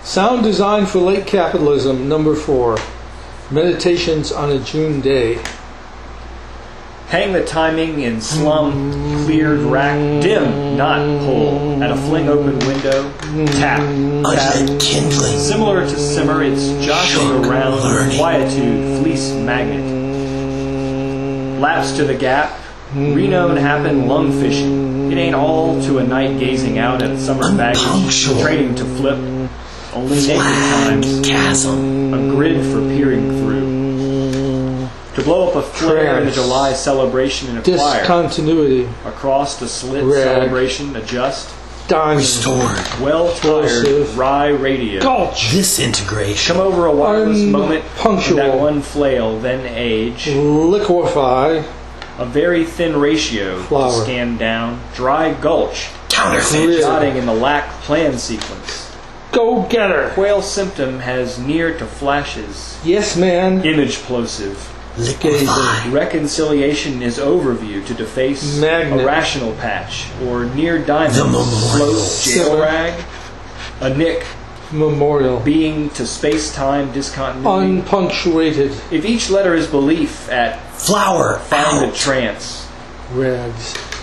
Sound Design for Late Capitalism, number 4. Meditations on a June Day. Hang the timing in slum, cleared rack, dim, not pull. At a fling open window, tap, tap. Kindling. Similar to simmer, it's joshing around, quietude, fleece maggot. Lapse to the gap, reknown happen lung fishing. It ain't all to a night gazing out at summer baggage, training to flip. Only naked times, chasm. a grid for peering through. To blow up a flare in a July celebration in a choir. Discontinuity. Across the slit celebration, adjust. Diamond. Restored. Well-tired, rye radio. Gulch. Disintegration. Come over a wireless moment, Unpunctual. that one flail, then age. Liquefy. A very thin ratio, Flower. scan down. Dry gulch, Counterfeit. jotting in the lack plan sequence. Go getter. Quail symptom has near to flashes. Yes, man. Image plosive. Liquefy. Reconciliation is overview to deface Magnet. a rational patch, or near diamond, The memorial. float, jail rag, a nick, Memorial. being to space-time discontinuity. Unpunctuated. If each letter is belief at Flower. found a Out. trance, Rags.